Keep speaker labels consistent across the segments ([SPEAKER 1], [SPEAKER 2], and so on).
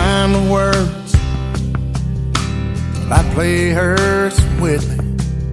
[SPEAKER 1] find the words, but I play hers with me.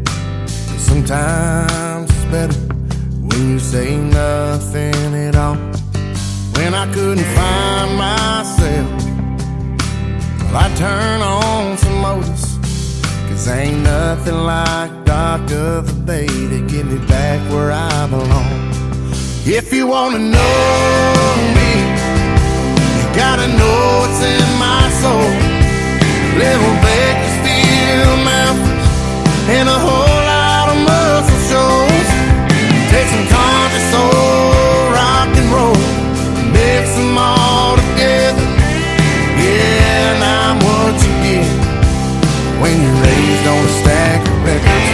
[SPEAKER 1] Sometimes it's better when you say nothing at all. When I couldn't find myself, well, I turn on some Otis, 'cause ain't nothing like Dr. the Bay to get me back where I belong. If you wanna know me, you gotta know what's in my soul. Little Bakersfield, Memphis, and a whole lot of muscle shows. Take some country, soul, rock and roll, mix them all together. Yeah, and I'm what you get when you're raised on a stack of records.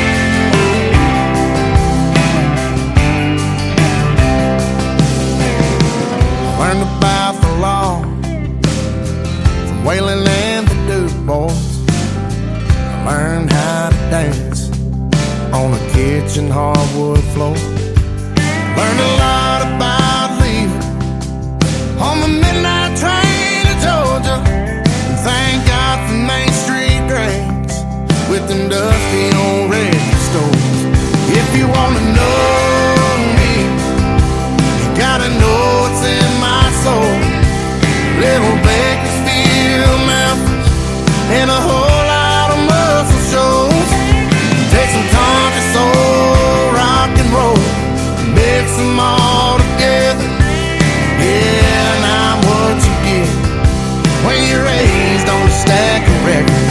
[SPEAKER 1] Learned about the law from Waylon and the Duke boys. I learned how to dance on a kitchen hardwood floor. Learned a lot about leaving on the midnight train to Georgia. And thank God for Main Street graves with them dusty old record stores. If you wanna know me, you gotta know what's in my soul. Little Bakersfield, Memphis, and a whole lot of muscle shows. Take some country, soul, rock and roll, mix them all together. Yeah, and I'm what you get when you're raised on a stack of records.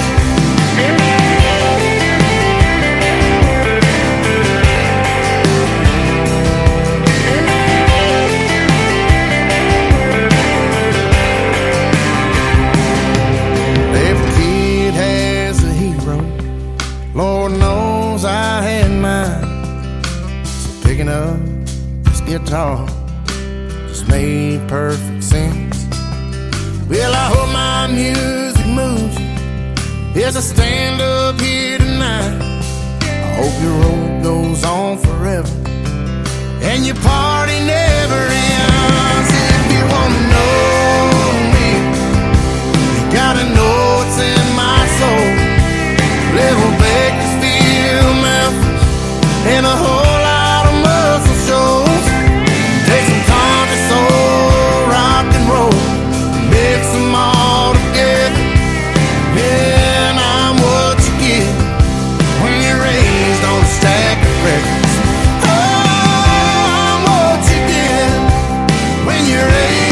[SPEAKER 1] Every kid has a hero. Lord knows I had mine. So picking up this guitar just made perfect sense. Well, I hope my music moves you as I stand up here tonight. I hope your road goes on forever and your party never ends. If you wanna know me, you gotta know what's in my soul. Little Bakersfield, Memphis, and a whole lot of muscle shows. Take some country, soul, rock and roll, mix them all together. Yeah, and I'm what you get when you're raised on a stack of records. Oh, I'm what you get when you're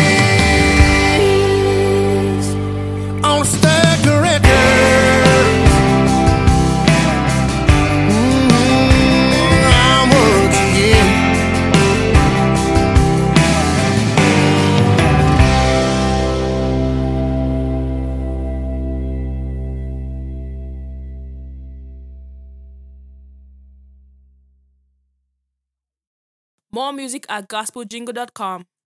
[SPEAKER 1] raised on a stack of records. I'm what you get.
[SPEAKER 2] More music at gospeljingle.com.